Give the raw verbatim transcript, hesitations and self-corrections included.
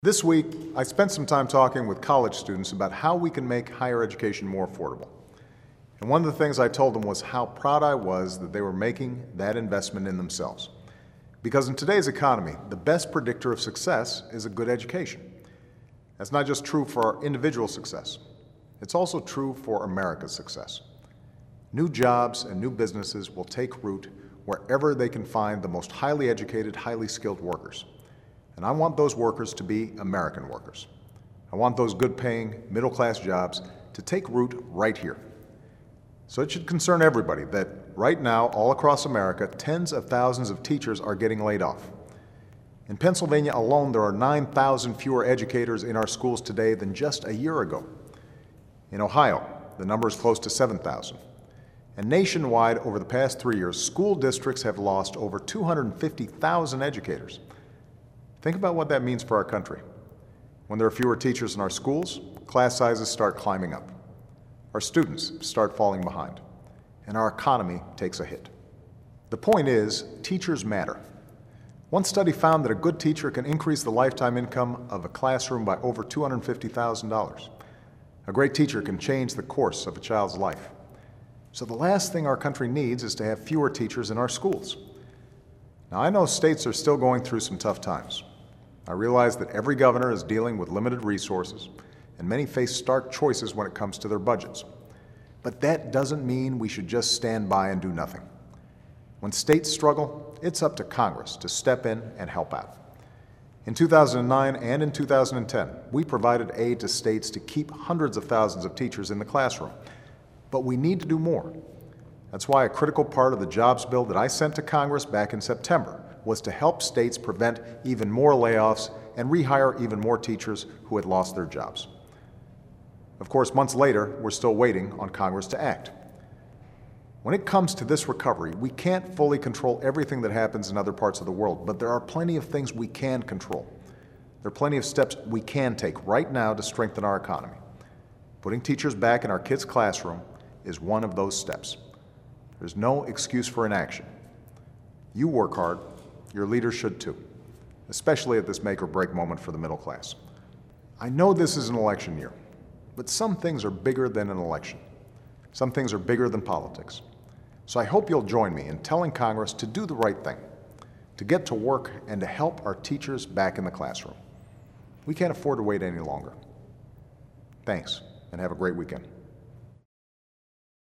This week, I spent some time talking with college students about how we can make higher education more affordable. And one of the things I told them was how proud I was that they were making that investment in themselves. Because in today's economy, the best predictor of success is a good education. That's not just true for our individual success. It's also true for America's success. New jobs and new businesses will take root wherever they can find the most highly educated, highly skilled workers. And I want those workers to be American workers. I want those good-paying, middle-class jobs to take root right here. So it should concern everybody that right now, all across America, tens of thousands of teachers are getting laid off. In Pennsylvania alone, there are nine thousand fewer educators in our schools today than just a year ago. In Ohio, the number is close to seven thousand. And nationwide, over the past three years, school districts have lost over two hundred fifty thousand educators. Think about what that means for our country. When there are fewer teachers in our schools, class sizes start climbing up. Our students start falling behind, and our economy takes a hit. The point is, teachers matter. One study found that a good teacher can increase the lifetime income of a classroom by over two hundred fifty thousand dollars. A great teacher can change the course of a child's life. So the last thing our country needs is to have fewer teachers in our schools. Now, I know states are still going through some tough times. I realize that every governor is dealing with limited resources, and many face stark choices when it comes to their budgets. But that doesn't mean we should just stand by and do nothing. When states struggle, it's up to Congress to step in and help out. In two thousand nine and in two thousand ten, we provided aid to states to keep hundreds of thousands of teachers in the classroom. But we need to do more. That's why a critical part of the jobs bill that I sent to Congress back in September was to help states prevent even more layoffs and rehire even more teachers who had lost their jobs. Of course, months later, we're still waiting on Congress to act. When it comes to this recovery, we can't fully control everything that happens in other parts of the world, but there are plenty of things we can control. There are plenty of steps we can take right now to strengthen our economy. Putting teachers back in our kids' classroom is one of those steps. There's no excuse for inaction. You work hard, your leaders should too, especially at this make or break moment for the middle class. I know this is an election year, but some things are bigger than an election. Some things are bigger than politics. So I hope you'll join me in telling Congress to do the right thing, to get to work and to help our teachers back in the classroom. We can't afford to wait any longer. Thanks, and have a great weekend.